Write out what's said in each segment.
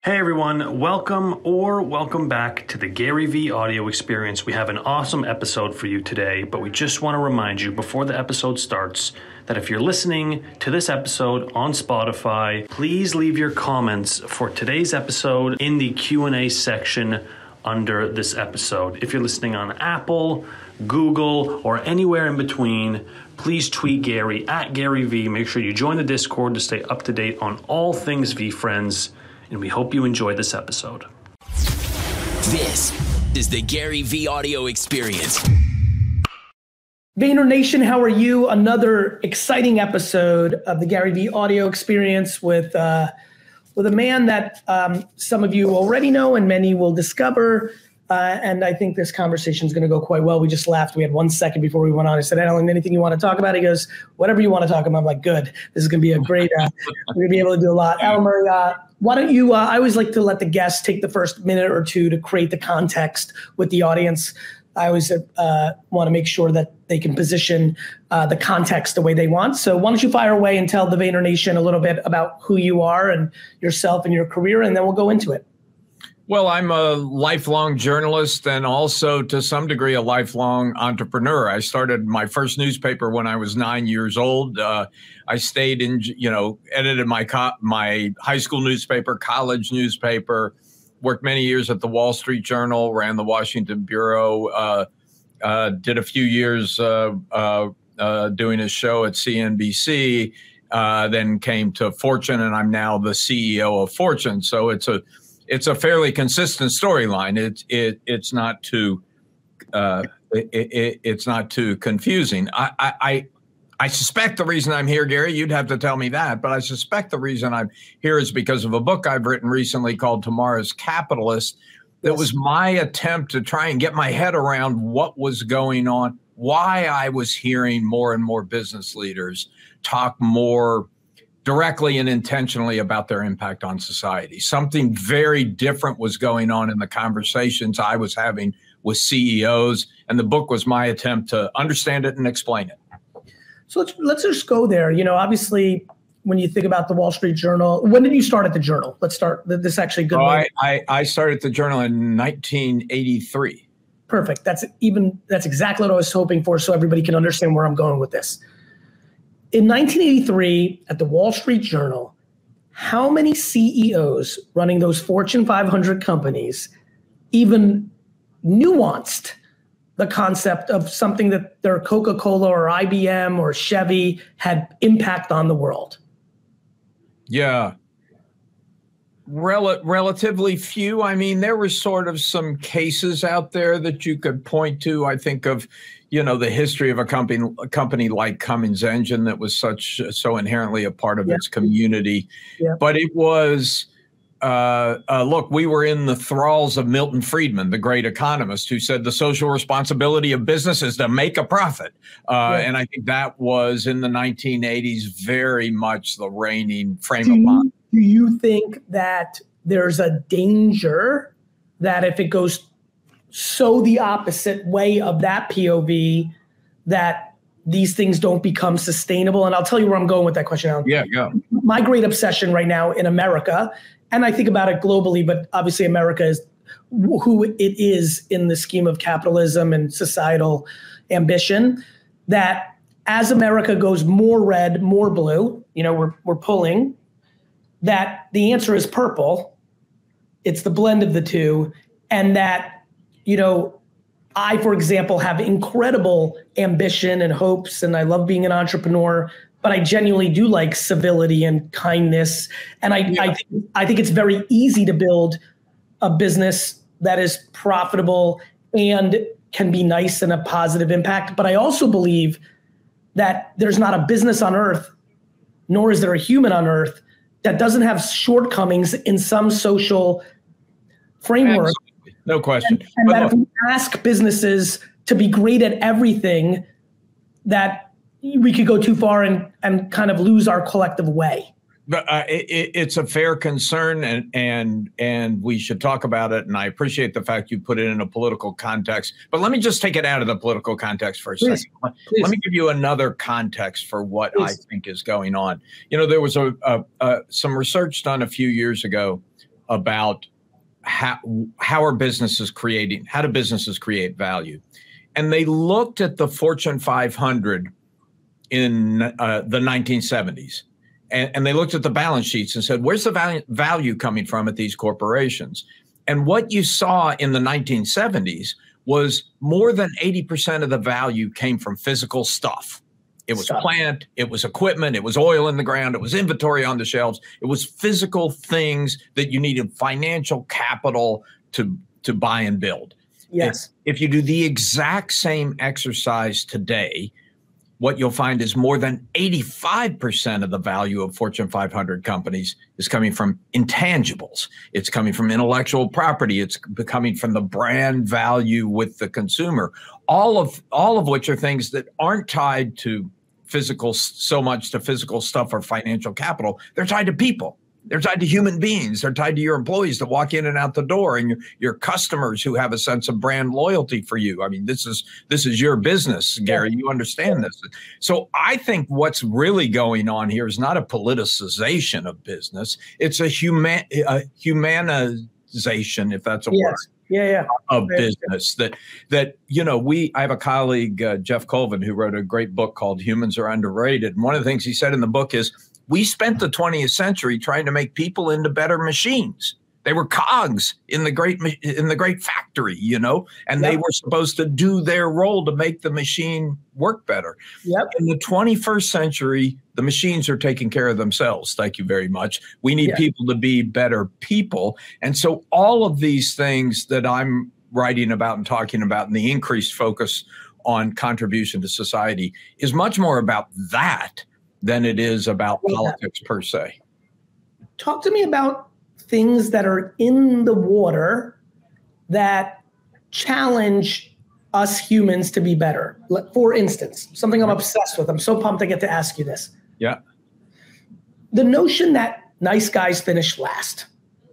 Hey everyone, welcome back to the Gary V audio experience. We have an awesome episode for you today, but we just want to remind you before the episode starts that if you're listening to this episode on Spotify, please leave your comments for today's episode in the Q&A section under this episode. If you're listening on Apple, Google, or anywhere in between, please tweet Gary at Gary V. Make sure you join the Discord to stay up to date on all things VeeFriends. And we hope you enjoy this episode. This is the Gary V audio experience. Vayner Nation, how are you? Another exciting episode of the Gary V audio experience with a man that some of you already know and many will discover. And I think this conversation is going to go quite well. We just laughed. We had 1 second before we went on. I said, Alan, anything you want to talk about? He goes, whatever you want to talk about. I'm like, good. This is going to be a great, we're going to be able to do a lot. Alan Murray, why don't you, I always like to let the guests take the first minute or two to create the context with the audience. I always want to make sure that they can position the context the way they want. So why don't you fire away and tell the Vayner Nation a little bit about who you are and yourself and your career, and then we'll go into it. Well, I'm a lifelong journalist and also to some degree a lifelong entrepreneur. I started my first newspaper when I was 9 years old. I stayed in, edited my high school newspaper, college newspaper, worked many years at the Wall Street Journal, ran the Washington Bureau, did a few years doing a show at CNBC, then came to Fortune, and I'm now the CEO of Fortune. So it's a fairly consistent storyline. It's not too it's not too confusing. I suspect the reason I'm here, Gary, you'd have to tell me that, but I suspect the reason I'm here is because of a book I've written recently called Tomorrow's Capitalist. That was my attempt to try and get my head around what was going on, why I was hearing more and more business leaders talk more directly and intentionally about their impact on society. Something very different was going on in the conversations I was having with CEOs, and the book was my attempt to understand it and explain it. So let's just go there. Obviously, when you think about the Wall Street Journal, when did you start at the Journal? Let's start. This actually good. I started at the Journal in 1983. Perfect. That's exactly what I was hoping for, so everybody can understand where I'm going with this. In 1983, at the Wall Street Journal, how many CEOs running those Fortune 500 companies even nuanced the concept of something that their Coca-Cola or IBM or Chevy had impact on the world? Yeah. Relatively few. I mean, there were sort of some cases out there that you could point to. I think of, the history of a company like Cummins Engine that was so inherently a part of its community. Yeah. But it was, look, we were in the thralls of Milton Friedman, the great economist, who said the social responsibility of business is to make a profit. And I think that was in the 1980s very much the reigning frame of mind. Do you think that there's a danger that if it goes so the opposite way of that POV, that these things don't become sustainable? And I'll tell you where I'm going with that question, Alan. Yeah, go. My great obsession right now in America, and I think about it globally, but obviously America is who it is in the scheme of capitalism and societal ambition, that as America goes more red, more blue, we're pulling, that the answer is purple. It's the blend of the two. And that, I, for example, have incredible ambition and hopes, and I love being an entrepreneur, but I genuinely do like civility and kindness. And I think it's very easy to build a business that is profitable and can be nice and a positive impact. But I also believe that there's not a business on earth, nor is there a human on earth, that doesn't have shortcomings in some social framework. Absolutely. No question. And that if we ask businesses to be great at everything, that we could go too far and kind of lose our collective way. But it's a fair concern, and we should talk about it. And I appreciate the fact you put it in a political context. But let me just take it out of the political context for a second. Let me give you another context for what I think is going on. There was some research done a few years ago about how are businesses creating, how do businesses create value? And they looked at the Fortune 500 in the 1970s. And they looked at the balance sheets and said, where's the value coming from at these corporations? And what you saw in the 1970s was more than 80% of the value came from physical stuff. It was plant, it was equipment, it was oil in the ground, it was inventory on the shelves. It was physical things that you needed financial capital to buy and build. Yes. If you do the exact same exercise today, what you'll find is more than 85% of the value of Fortune 500 companies is coming from intangibles. It's coming from intellectual property. It's coming from the brand value with the consumer. All of which are things that aren't tied to so much to physical stuff or financial capital. They're tied to people. They're tied to human beings. They're tied to your employees that walk in and out the door, and your customers who have a sense of brand loyalty for you. I mean, this is your business, Gary. You understand this. So I think what's really going on here is not a politicization of business. It's a humanization, if that's a word. Of business that I have a colleague, Jeff Colvin, who wrote a great book called Humans Are Underrated. And one of the things he said in the book is, we spent the 20th century trying to make people into better machines. They were cogs in the great factory, and they were supposed to do their role to make the machine work better. In the 21st century, the machines are taking care of themselves. Thank you very much. We need people to be better people. And so all of these things that I'm writing about and talking about, and the increased focus on contribution to society, is much more about that than it is about politics per se. Talk to me about things that are in the water that challenge us humans to be better. For instance, something I'm obsessed with. I'm so pumped I get to ask you this. Yeah. The notion that nice guys finish last.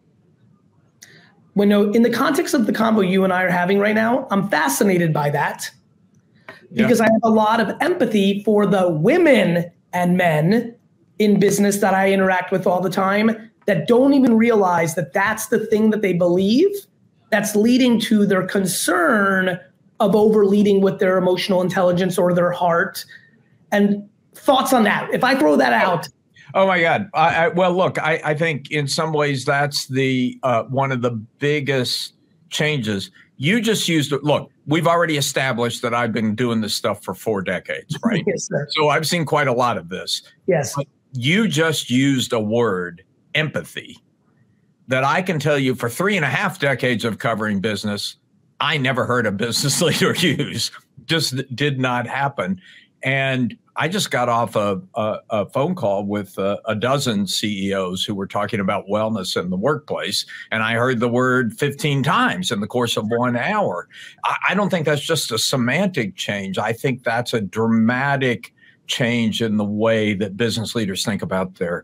In the context of the combo you and I are having right now, I'm fascinated by that because I have a lot of empathy for the women and men in business that I interact with all the time that don't even realize that that's the thing that they believe that's leading to their concern of overleading with their emotional intelligence or their heart. And thoughts on that? If I throw that out. Oh my God. Well, look, I think in some ways that's the one of the biggest changes. You just look, we've already established that I've been doing this stuff for 4 decades, right? Yes, sir. So I've seen quite a lot of this. Yes. But you just used a word, empathy, that I can tell you for 3.5 decades of covering business, I never heard a business leader use. Just did not happen. And I just got off a phone call with a dozen CEOs who were talking about wellness in the workplace. And I heard the word 15 times in the course of 1 hour. I don't think that's just a semantic change. I think that's a dramatic change in the way that business leaders think about their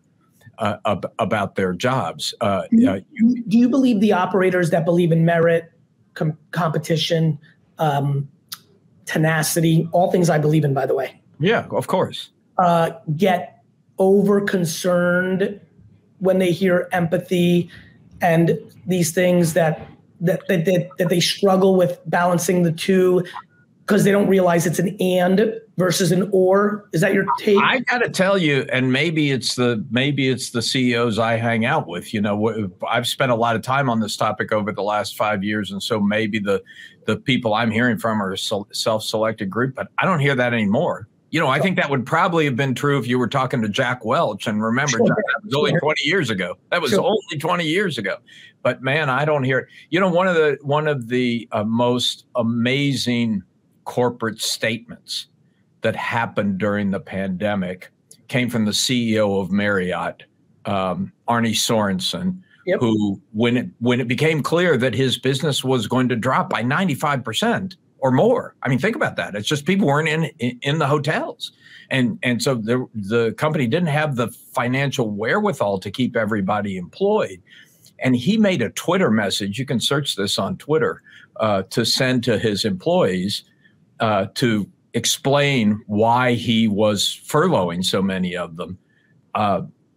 jobs. Do you believe the operators that believe in merit, competition, tenacity, all things I believe in, by the way? Yeah, of course. Get over concerned when they hear empathy and these things that they struggle with balancing the two because they don't realize it's an and versus an or. Is that your take? I got to tell you, and maybe it's the CEOs I hang out with. I've spent a lot of time on this topic over the last 5 years, and so maybe the people I'm hearing from are a self-selected group, but I don't hear that anymore. I think that would probably have been true if you were talking to Jack Welch. And remember, that was only 20 years ago. That was only 20 years ago. But man, I don't hear it. One of the most amazing corporate statements that happened during the pandemic came from the CEO of Marriott, Arne Sorensen, who, when it became clear that his business was going to drop by 95%, or more. I mean, think about that. It's just people weren't in the hotels. And so the company didn't have the financial wherewithal to keep everybody employed. And he made a Twitter message, you can search this on Twitter, to send to his employees to explain why he was furloughing so many of them.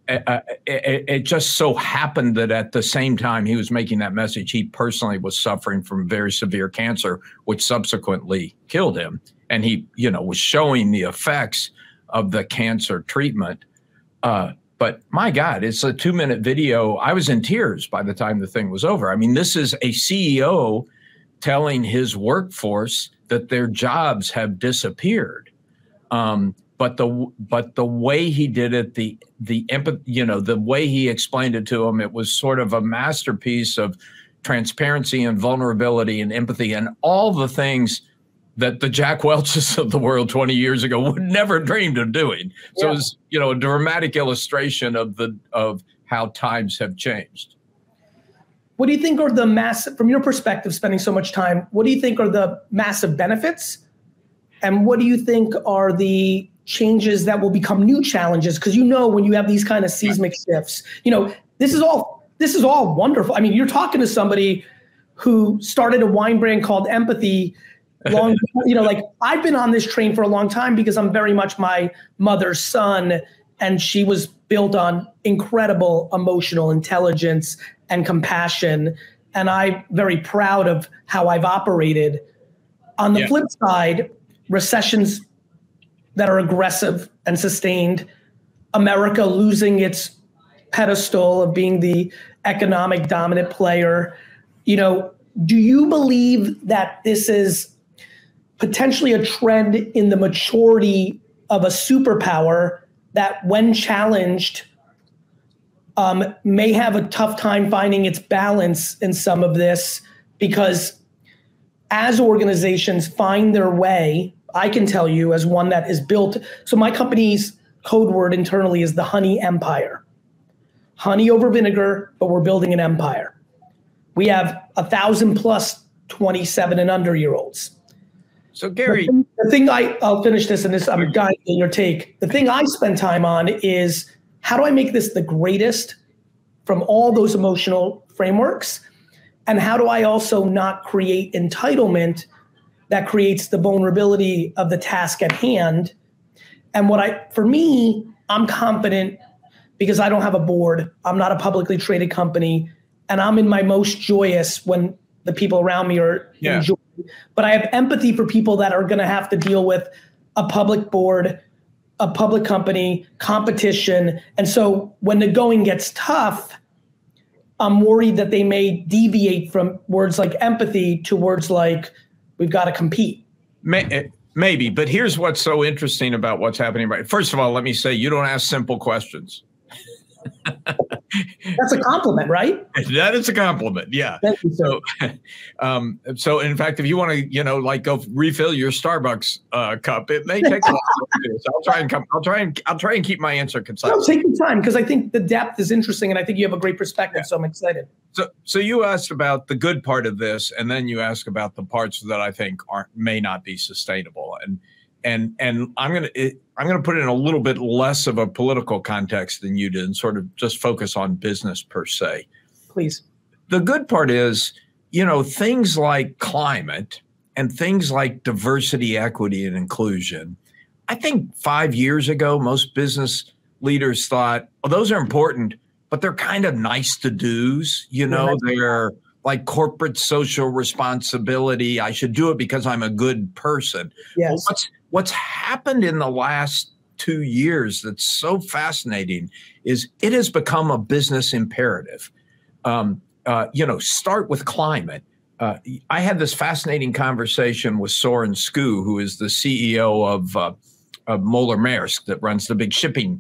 it just so happened that at the same time he was making that message, he personally was suffering from very severe cancer, which subsequently killed him. And he, was showing the effects of the cancer treatment. But my God, it's a 2-minute video. I was in tears by the time the thing was over. I mean, this is a CEO telling his workforce that their jobs have disappeared. But the way he did it, the empathy, the way he explained it to them, it was sort of a masterpiece of transparency and vulnerability and empathy and all the things that the Jack Welches of the world 20 years ago would never dreamed of doing. So it was, a dramatic illustration of how times have changed. What do you think are the massive, from your perspective, spending so much time, what do you think are the massive benefits? And what do you think are the changes that will become new challenges? Because when you have these kind of seismic shifts, this is all wonderful. I mean, you're talking to somebody who started a wine brand called Empathy I've been on this train for a long time because I'm very much my mother's son, and she was built on incredible emotional intelligence and compassion. And I'm very proud of how I've operated. On the flip side, recessions that are aggressive and sustained, America losing its pedestal of being the economic dominant player. Do you believe that this is potentially a trend in the maturity of a superpower that, when challenged, may have a tough time finding its balance in some of this? Because as organizations find their way, I can tell you, as one that is built, so my company's code word internally is the honey empire. Honey over vinegar, but we're building an empire. We have 1,000 plus 27 and under year olds. So Gary, the thing I'll finish this, and this I'm dying in your take. The thing I spend time on is, how do I make this the greatest from all those emotional frameworks? And how do I also not create entitlement that creates the vulnerability of the task at hand? And for me, I'm confident because I don't have a board. I'm not a publicly traded company. And I'm in my most joyous when the people around me are enjoying. But I have empathy for people that are going to have to deal with a public board, a public company, competition. And so when the going gets tough, I'm worried that they may deviate from words like empathy to words like, we've got to compete. Maybe, but here's what's so interesting about what's happening right. First of all, let me say, you don't ask simple questions. That's a compliment, right? That is a compliment. Yeah. Thank you, sir. So in fact, if you want to, go refill your Starbucks cup, it may take a while. So I'll try and keep my answer concise. No, take your time, because I think the depth is interesting, and I think you have a great perspective. So I'm excited. So you asked about the good part of this, and then you asked about the parts that I think may not be sustainable. And I'm gonna put it in a little bit less of a political context than you did, and sort of just focus on business per se. Please. The good part is, things like climate and things like diversity, equity, and inclusion. I think 5 years ago, most business leaders thought, oh, those are important, but they're kind of nice to do's. They're like corporate social responsibility. I should do it because I'm a good person. Yes. Well, what's happened in the last 2 years that's so fascinating is it has become a business imperative. Start with climate. I had this fascinating conversation with Soren Skoo, who is the CEO of Moller Maersk, that runs the big shipping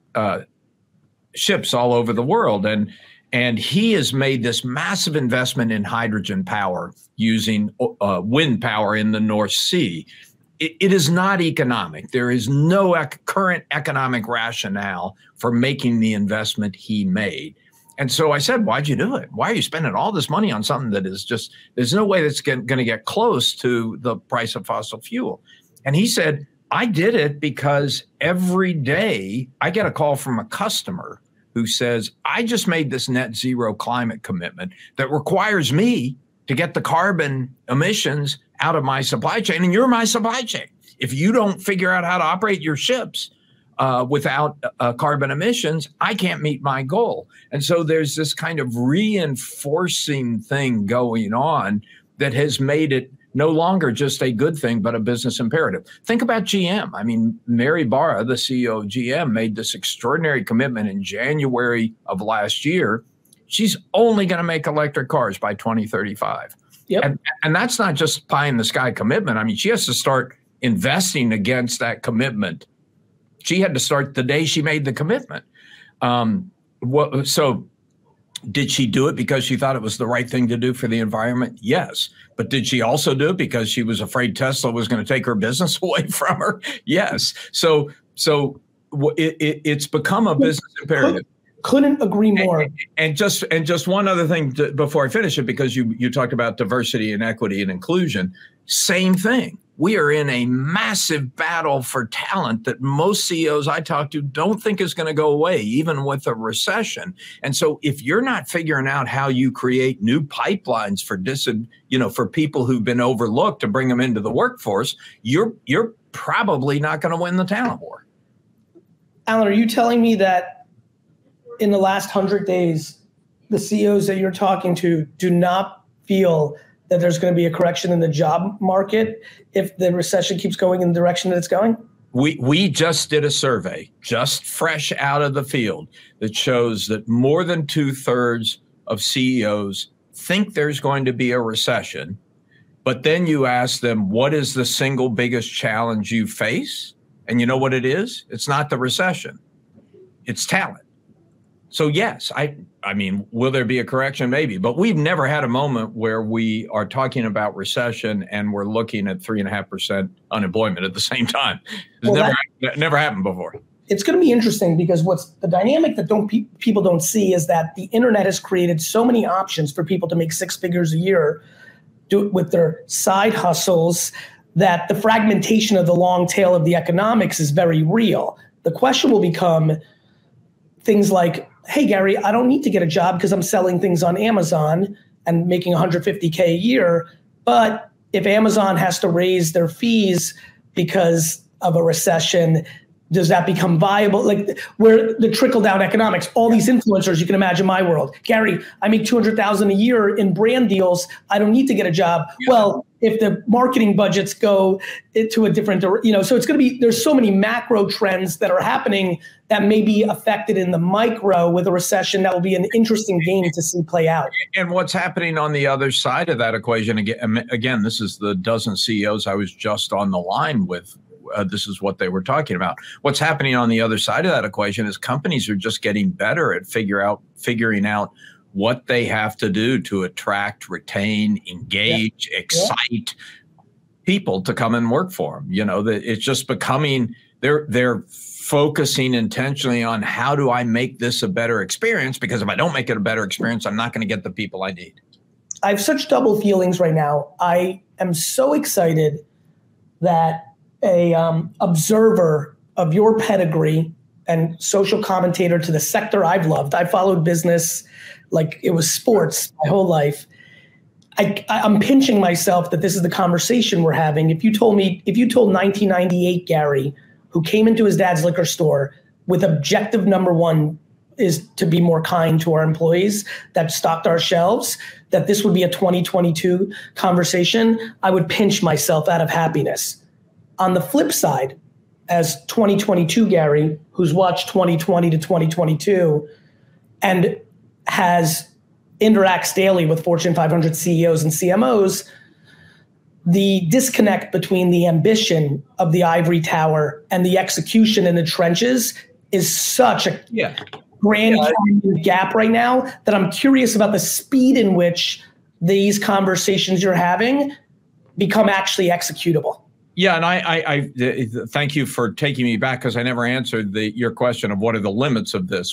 ships all over the world. And he has made this massive investment in hydrogen power using wind power in the North Sea. It is not economic. There is no current economic rationale for making the investment he made. And so I said, why'd you do it? Why are you spending all this money on something that is just, there's no way that's going to get close to the price of fossil fuel? And he said, I did it because every day I get a call from a customer who says, I just made this net zero climate commitment that requires me to get the carbon emissions out of my supply chain, and you're my supply chain. If you don't figure out how to operate your ships, without carbon emissions, I can't meet my goal. And so there's this kind of reinforcing thing going on that has made it no longer just a good thing, but a business imperative. Think about GM. I mean, Mary Barra, the CEO of GM, made this extraordinary commitment in January of last year. She's only going to make electric cars by 2035. Yep. And that's not just pie in the sky commitment. I mean, she has to start investing against that commitment. She had to start the day she made the commitment. So did she do it because she thought it was the right thing to do for the environment? Yes. But did she also do it because she was afraid Tesla was going to take her business away from her? Yes. So it's become a business imperative. Couldn't agree more. And just one other thing before I finish it, because you talked about diversity and equity and inclusion. Same thing. We are in a massive battle for talent that most CEOs I talk to don't think is going to go away, even with a recession. And so if you're not figuring out how you create new pipelines for people who've been overlooked to bring them into the workforce, you're probably not going to win the talent war. Alan, are you telling me that in the last 100 days, the CEOs that you're talking to do not feel that there's going to be a correction in the job market if the recession keeps going in the direction that it's going? We just did a survey, just fresh out of the field, that shows that more than 2/3 of CEOs think there's going to be a recession. But then you ask them, what is the single biggest challenge you face? And you know what it is? It's not the recession. It's talent. So yes, I mean, will there be a correction? Maybe, but we've never had a moment where we are talking about recession and we're looking at 3.5% unemployment at the same time. It's never happened before. It's going to be interesting because what's the dynamic that people don't see is that the internet has created so many options for people to make 6 figures a year with their side hustles that the fragmentation of the long tail of the economics is very real. The question will become things like, hey, Gary, I don't need to get a job because I'm selling things on Amazon and making $150K a year. But if Amazon has to raise their fees because of a recession, does that become viable? Like where the trickle down economics, all these influencers, you can imagine my world. Gary, I make $200,000 a year in brand deals. I don't need to get a job. Yeah. Well, if the marketing budgets go to a different, so it's going to be, there's so many macro trends that are happening that may be affected in the micro with a recession. That will be an interesting game to see play out. And what's happening on the other side of that equation, again, this is the dozen CEOs I was just on the line with. This is what they were talking about. What's happening on the other side of that equation is companies are just getting better at figuring out what they have to do to attract, retain, engage, excite people to come and work for them. It's just becoming, they're focusing intentionally on how do I make this a better experience? Because if I don't make it a better experience, I'm not going to get the people I need. I have such double feelings right now. I am so excited that a observer of your pedigree and social commentator to the sector I've loved. I followed business like it was sports my whole life. I'm pinching myself that this is the conversation we're having. If you told 1998 Gary, who came into his dad's liquor store with objective number one is to be more kind to our employees that stocked our shelves, that this would be a 2022 conversation, I would pinch myself out of happiness. On the flip side, as 2022 Gary, who's watched 2020 to 2022 and interacts daily with Fortune 500 CEOs and CMOs, the disconnect between the ambition of the ivory tower and the execution in the trenches is such a grand gap right now that I'm curious about the speed in which these conversations you're having become actually executable. Yeah, and I thank you for taking me back because I never answered your question of what are the limits of this.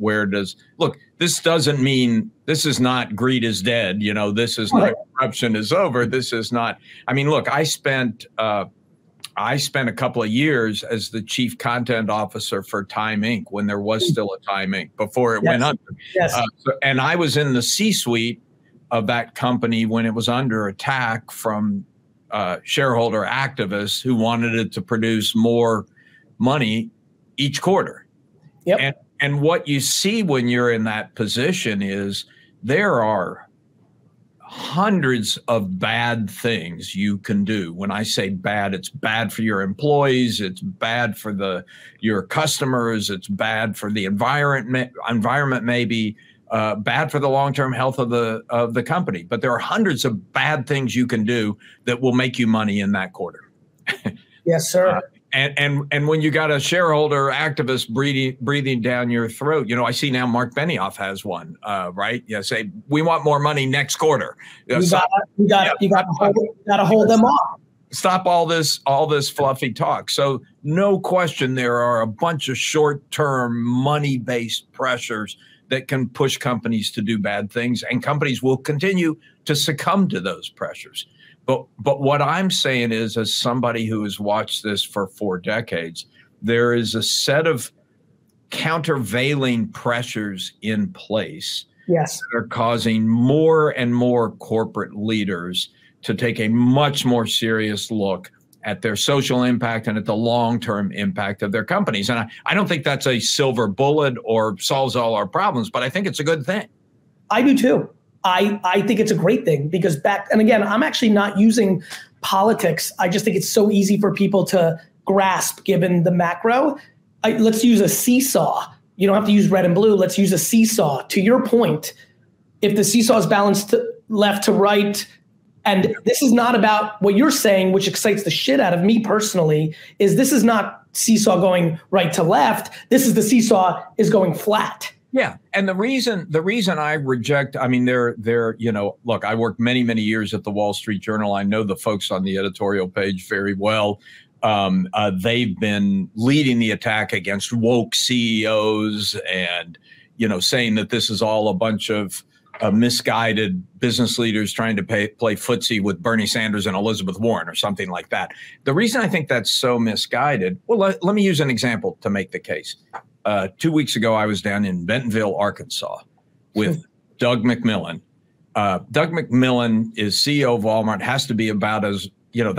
This doesn't mean this is not greed is dead. This is not corruption is over. This is not. I mean, look, I spent a couple of years as the chief content officer for Time Inc. when there was still a Time Inc. before it went under. Yes. And I was in the C-suite of that company when it was under attack from shareholder activists who wanted it to produce more money each quarter. Yep. And what you see when you're in that position is there are hundreds of bad things you can do. When I say bad, it's bad for your employees, it's bad for your customers, it's bad for the environment maybe, bad for the long-term health of the company. But there are hundreds of bad things you can do that will make you money in that quarter. Yes, sir. And when you got a shareholder activist breathing down your throat, I see now Mark Benioff has one, right? Say we want more money next quarter. You got to hold them off. Stop all this fluffy talk. So no question, there are a bunch of short-term money-based pressures that can push companies to do bad things, and companies will continue to succumb to those pressures. But what I'm saying is, as somebody who has watched this for 4 decades, there is a set of countervailing pressures in place that are causing more and more corporate leaders to take a much more serious look at their social impact and at the long-term impact of their companies. And I don't think that's a silver bullet or solves all our problems, but I think it's a good thing. I do too. I think it's a great thing because and again, I'm actually not using politics. I just think it's so easy for people to grasp given the macro. Let's use a seesaw. You don't have to use red and blue. Let's use a seesaw. To your point, if the seesaw is balanced left to right, and this is not about what you're saying, which excites the shit out of me personally, is this is not seesaw going right to left. This is the seesaw is going flat. Yeah. And the reason I reject, look, I worked many, many years at the Wall Street Journal. I know the folks on the editorial page very well. They've been leading the attack against woke CEOs and, saying that this is all a bunch of misguided business leaders trying to play footsie with Bernie Sanders and Elizabeth Warren or something like that. The reason I think that's so misguided, well, let me use an example to make the case. 2 weeks ago, I was down in Bentonville, Arkansas with Doug McMillon. Doug McMillon is CEO of Walmart, has to be about as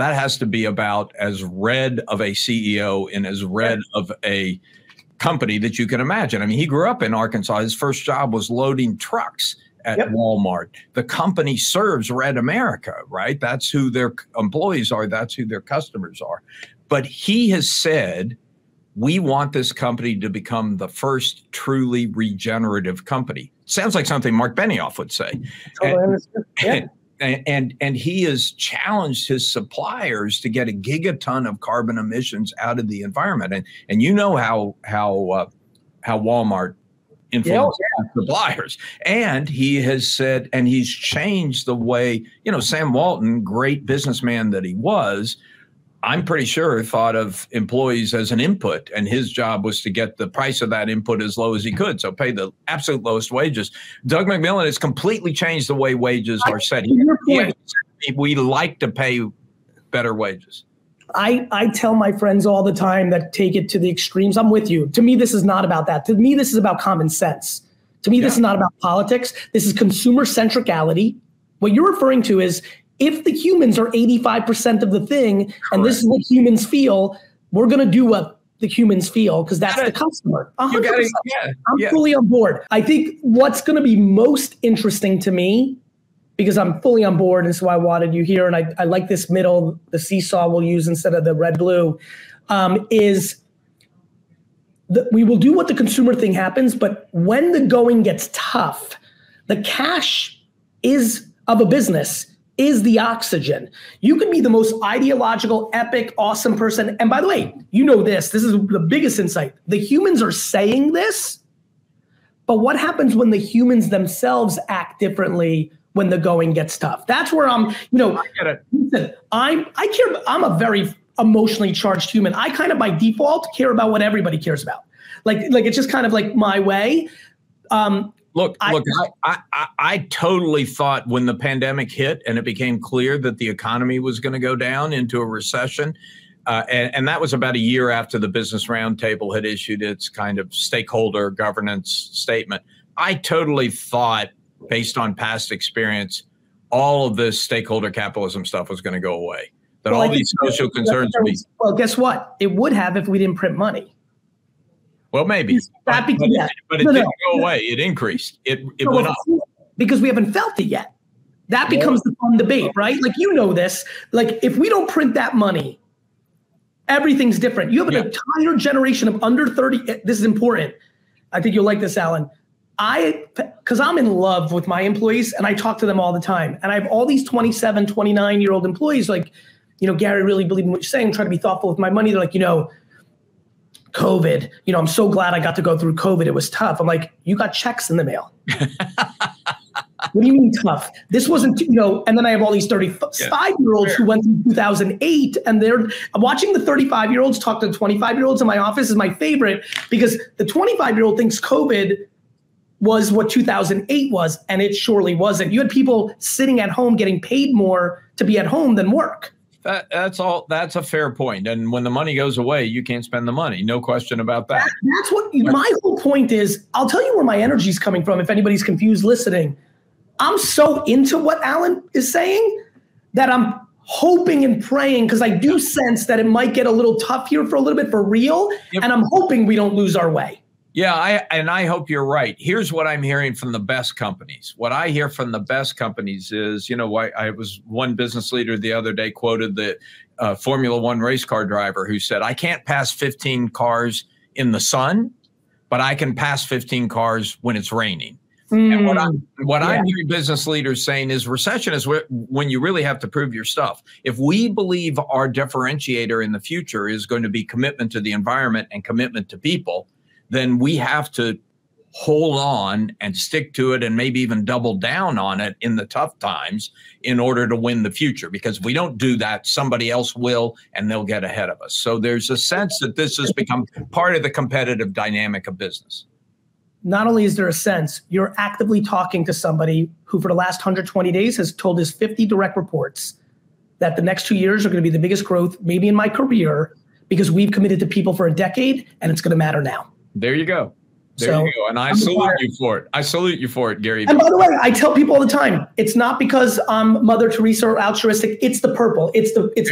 red of a CEO and as red of a company that you can imagine. I mean, he grew up in Arkansas. His first job was loading trucks at Walmart. The company serves Red America, right? That's who their employees are. That's who their customers are. But he has said, we want this company to become the first truly regenerative company. Sounds like something Mark Benioff would say. And he has challenged his suppliers to get a gigaton of carbon emissions out of the environment. And you know how Walmart influences suppliers. And he has said, and he's changed the way, Sam Walton, great businessman that he was, I'm pretty sure thought of employees as an input, and his job was to get the price of that input as low as he could. So pay the absolute lowest wages. Doug McMillon has completely changed the way wages are set. We like to pay better wages. I tell my friends all the time that take it to the extremes. I'm with you. To me, this is not about that. To me, this is about common sense. To me, this is not about politics. This is consumer centricality. What you're referring to is, if the humans are 85% of the thing, and this is what humans feel, we're going to do what the humans feel because that's the customer. 100%. I'm fully on board. I think what's going to be most interesting to me, because I'm fully on board, and so I wanted you here, and I like this middle, the seesaw we'll use instead of the red-blue, is that we will do what the consumer thing happens, but when the going gets tough, the cash of a business is the oxygen. You can be the most ideological, epic, awesome person. And by the way, this is the biggest insight. The humans are saying this, but what happens when the humans themselves act differently when the going gets tough? That's where I'm, I get it. Listen, I care. I'm a very emotionally charged human. I kind of by default care about what everybody cares about. Like it's just kind of like my way. Look, I totally thought when the pandemic hit and it became clear that the economy was going to go down into a recession, and that was about a year after the Business Roundtable had issued its kind of stakeholder governance statement. I totally thought, based on past experience, all of this stakeholder capitalism stuff was going to go away. That all these social concerns would be. Well, guess what? It would have if we didn't print money. Well, maybe. But it didn't go away. It increased. It went up. Because we haven't felt it yet. That becomes the fun debate, right? Like, you know this. Like, if we don't print that money, everything's different. You have an entire generation of under 30. This is important. I think you'll like this, Alan. Because I'm in love with my employees and I talk to them all the time. And I have all these 27, 29-year-old employees like, Gary, really believe in what you're saying. I'm trying to be thoughtful with my money. They're like, COVID, I'm so glad I got to go through COVID. It was tough. I'm like, you got checks in the mail. What do you mean tough? This wasn't, and then I have all these 35-year-olds who went through 2008 and they're watching the 35-year-olds talk to the 25-year-olds in my office is my favorite because the 25-year-old thinks COVID was what 2008 was, and it surely wasn't. You had people sitting at home getting paid more to be at home than work. That's a fair point. And when the money goes away, you can't spend the money. No question about that. That's what my whole point is. I'll tell you where my energy is coming from if anybody's confused listening. I'm so into what Alan is saying that I'm hoping and praying because I do sense that it might get a little tough here for a little bit for real. Yep. And I'm hoping we don't lose our way. Yeah, I hope you're right. Here's what I'm hearing from the best companies. What I hear from the best companies is, I was one business leader the other day quoted the Formula One race car driver who said, I can't pass 15 cars in the sun, but I can pass 15 cars when it's raining. And what I'm hearing business leaders saying is recession is when you really have to prove your stuff. If we believe our differentiator in the future is going to be commitment to the environment and commitment to people, then we have to hold on and stick to it and maybe even double down on it in the tough times in order to win the future. Because if we don't do that, somebody else will, and they'll get ahead of us. So there's a sense that this has become part of the competitive dynamic of business. Not only is there a sense, you're actively talking to somebody who for the last 120 days has told his 50 direct reports that the next 2 years are going to be the biggest growth maybe in my career because we've committed to people for a decade and it's going to matter now. There you go. There you go. And I salute you for it. I salute you for it, Gary. And by the way, I tell people all the time, it's not because I'm Mother Teresa or altruistic. It's the purple. It's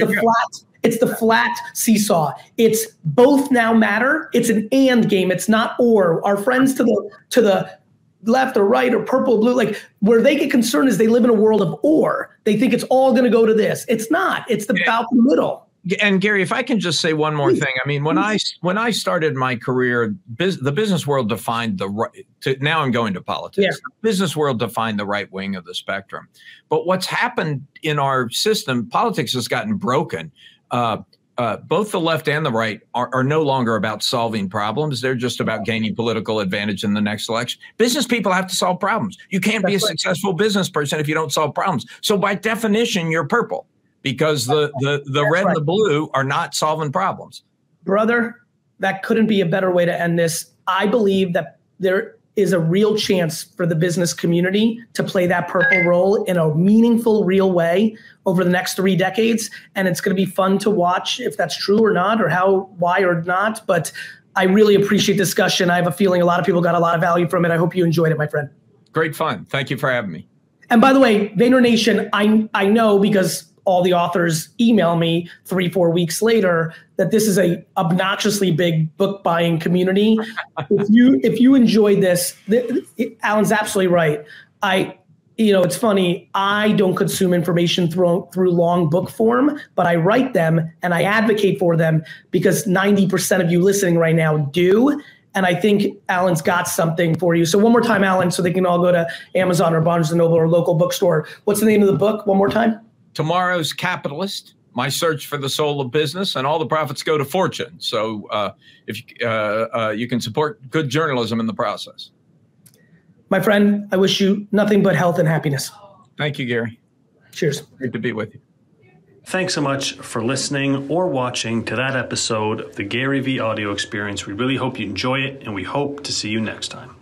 the flat seesaw. It's both now matter. It's an and game. It's not or. Our friends to the left or right or purple or blue, like where they get concerned is they live in a world of or. They think it's all going to go to this. It's not. It's about the middle. And Gary, if I can just say one more thing, I mean, when I started my career, the business world defined the right. Now I'm going to politics. Yeah. The business world defined the right wing of the spectrum. But what's happened in our system, politics has gotten broken. Both the left and the right are no longer about solving problems. They're just about gaining political advantage in the next election. Business people have to solve problems. You can't be a successful business person if you don't solve problems. So by definition, you're purple. Because the red and the blue are not solving problems. Brother, that couldn't be a better way to end this. I believe that there is a real chance for the business community to play that purple role in a meaningful, real way over the next 3 decades. And it's going to be fun to watch if that's true or not, or why or not. But I really appreciate discussion. I have a feeling a lot of people got a lot of value from it. I hope you enjoyed it, my friend. Great fun. Thank you for having me. And by the way, VaynerNation, I know because all the authors email me 3-4 weeks later that this is a obnoxiously big book buying community. If you enjoyed this, Alan's absolutely right. It's funny. I don't consume information through long book form, but I write them and I advocate for them because 90% of you listening right now do. And I think Alan's got something for you. So one more time, Alan, so they can all go to Amazon or Barnes & Noble or local bookstore. What's the name of the book? One more time. Tomorrow's Capitalist, My Search for the Soul of Business, and all the profits go to Fortune. So if you can support good journalism in the process. My friend, I wish you nothing but health and happiness. Thank you, Gary. Cheers. Great to be with you. Thanks so much for listening or watching to that episode of the Gary V Audio Experience. We really hope you enjoy it, and we hope to see you next time.